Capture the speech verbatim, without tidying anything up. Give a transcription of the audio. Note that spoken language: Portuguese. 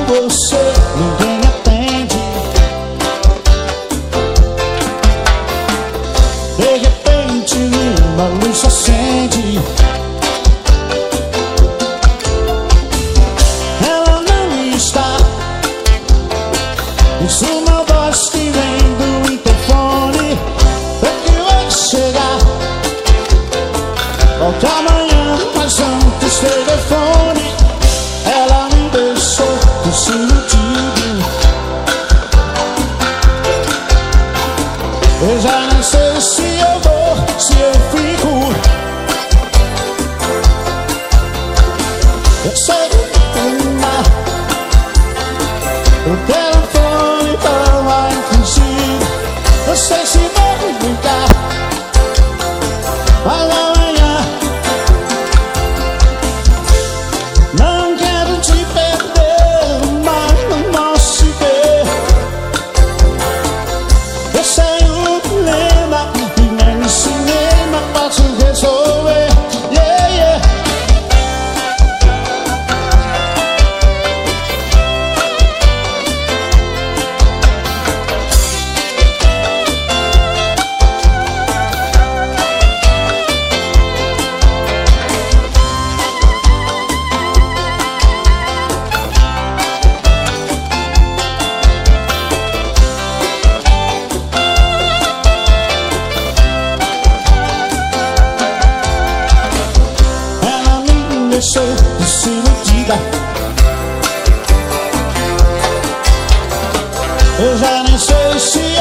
você, ninguém atende. De repente uma luz se acende. Ela não está. Isso uma voz que vem do interfone. Pra que vai chegar? Volte amanhã, mas antes telefone. Ela me deixou desiludido. Eu já não sei se eu vou, se eu fico. Eu sei que não. O telefone tava inclusive. Eu sei se vou brincar, mas amanhã não quero te perder, mas não posso te ver. Eu sei o problema e nem no cinema posso resolver. Yeah, yeah. Deixou desiludida. Eu já nem sei se